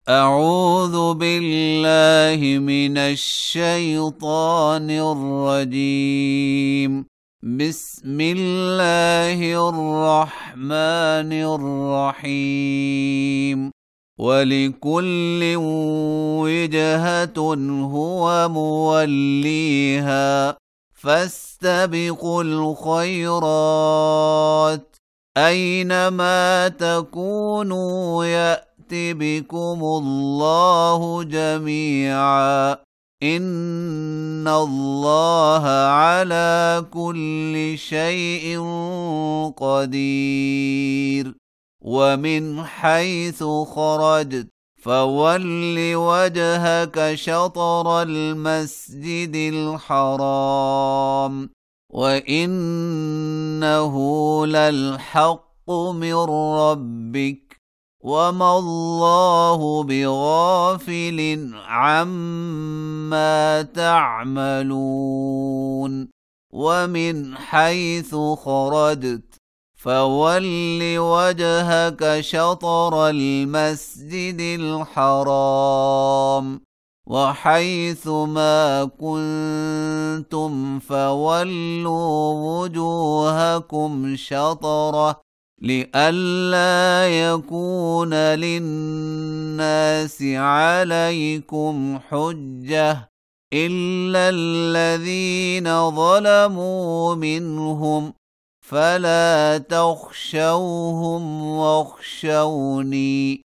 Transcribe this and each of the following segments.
أعوذ بالله من الشيطان الرجيم. بسم الله الرحمن الرحيم. ولكل وجهة هو موليها فاستبقوا الخيرات أينما تكونوا يأتي بكم الله جميعا إن الله على كل شيء قدير. ومن حيث خرجت فول وجهك شطر المسجد الحرام وإنه للحق من ربك وما الله بغافل عما تعملون. ومن حيث خرجت فول وجهك شطر المسجد الحرام وحيث ما كنتم فولوا وجوهكم شطره لئلا يكون للناس عليكم حجة إلا الذين ظلموا منهم فلا تخشوهم واخشوني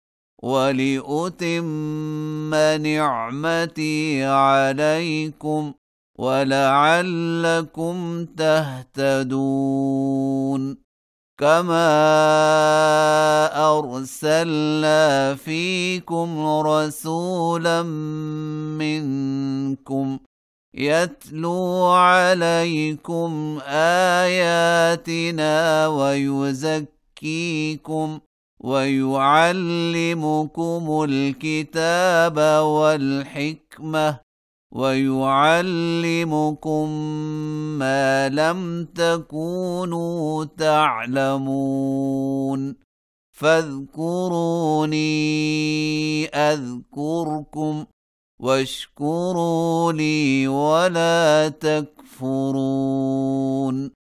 ولأتم نعمتي عليكم ولعلكم تهتدون. كما أرسلنا فيكم رسولا منكم يتلو عليكم آياتنا ويزكيكم ويعلمكم الكتاب والحكمة ويعلمكم ما لم تكونوا تعلمون فاذكروني أذكركم واشكروا لي ولا تكفرون.